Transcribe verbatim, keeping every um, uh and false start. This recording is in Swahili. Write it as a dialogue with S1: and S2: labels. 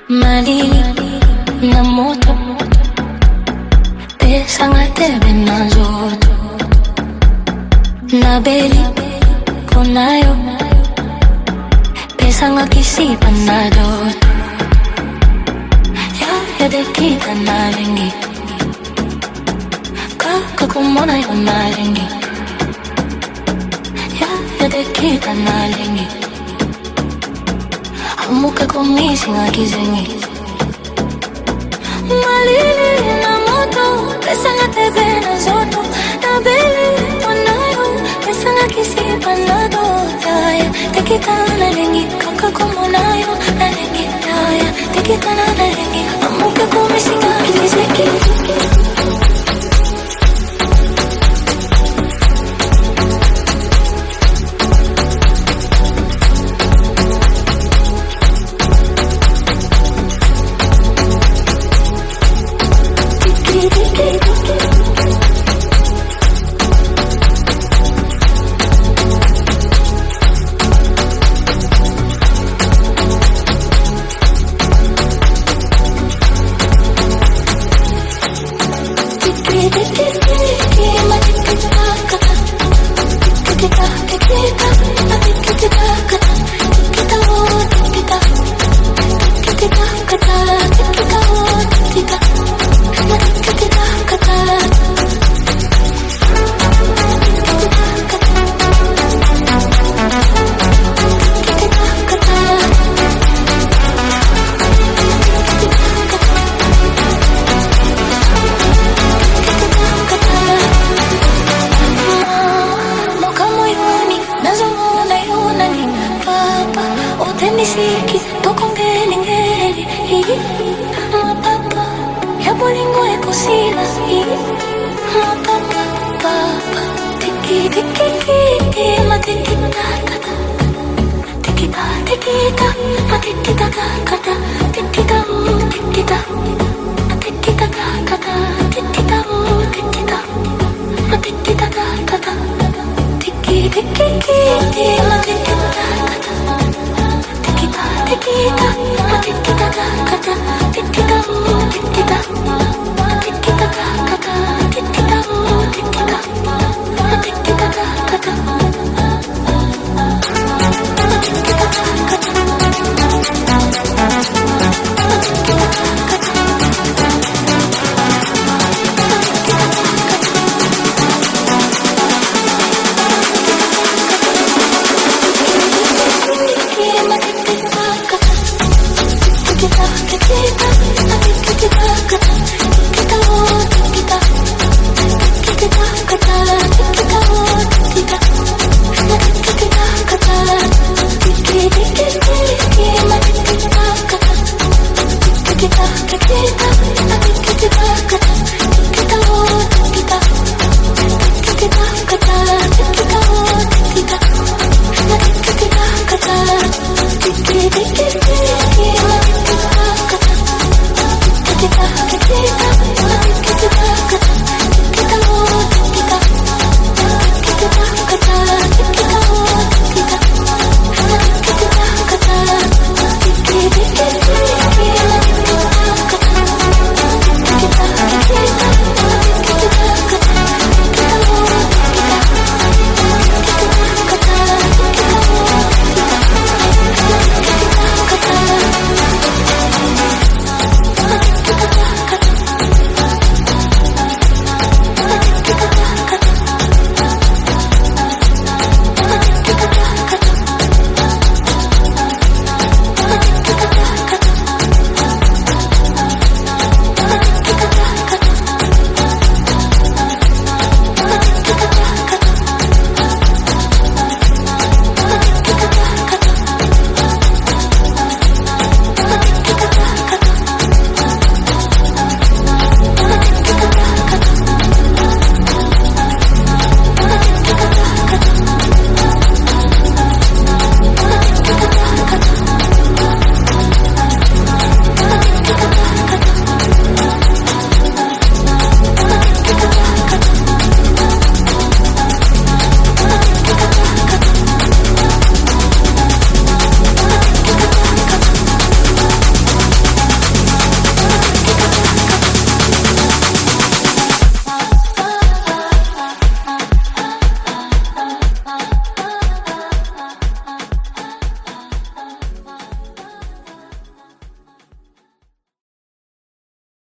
S1: Madili na moto, pesa ngatebe na zoto, na beli konayo, pesa ngakisipa na doto. Ya ya de kita na lengi, kaka kumona yo na lengi. Ya ya de kita na lengi, amuka kumisi ngakizengi. Malili na moto, pesa ngatebe na zoto, na beli konayo, pesa ngakisipa na doto. Ya de kita na lengi, kaka kumona yo na lengi. Ya de kita na lengi, amuka kumisi ngakizengi. Nisiki tokongeni ngeli mapapa ya bolingo ekosila mapapa papa tiki tiki tiki matiki takata tiki ta tiki ta matiki takata tiki ta tiki ta matiki takata tiki ta tiki ta matiki takata tiki tiki tiki matiki